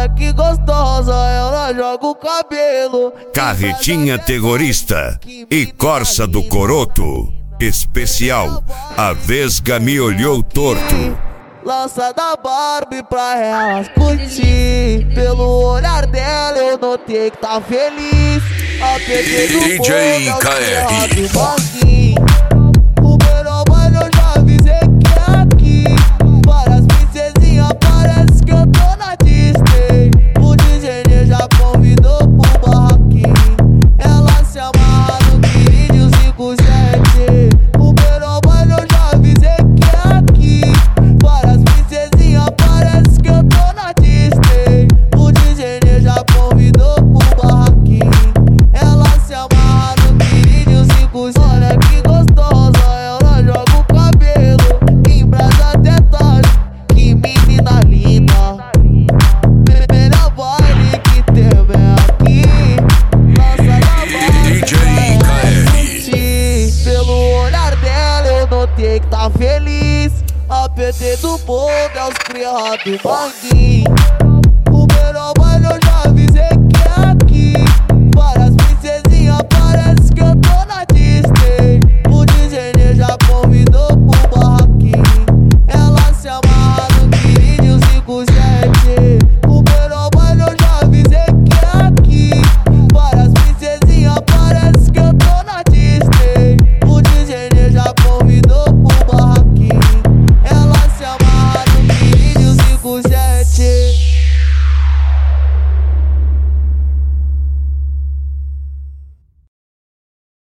Olha que gostosa, ela joga o cabelo. Carretinha Terrorista e Corsa do Coroto. Especial, a Vesga me olhou torto. Lança da Barbie pra elas curtir. Pelo olhar dela eu notei que tá feliz. A PT do DJ KR. O Berobalho eu já avisei que é aqui. Várias princesinhas, parece que eu tô na Disney. O DJ já convidou pro barraquinho. Ela se amarra no Quirinho 57. O Berobalho eu já avisei que é aqui. Várias princesinhas, parece que eu tô na Disney. O DJ já convidou pro barraquinho. Ela se amarra no Quirinho 57. Olha que gostosa, ela joga o cabelo. Embrasa até tarde, que menina linda. Primeira baile que teve aqui. Lança da Barbie pra ela curtir. Pelo olhar dela eu notei que tá feliz. A PT do povo é os criados do Manguinho. O Berobalho eu já avisei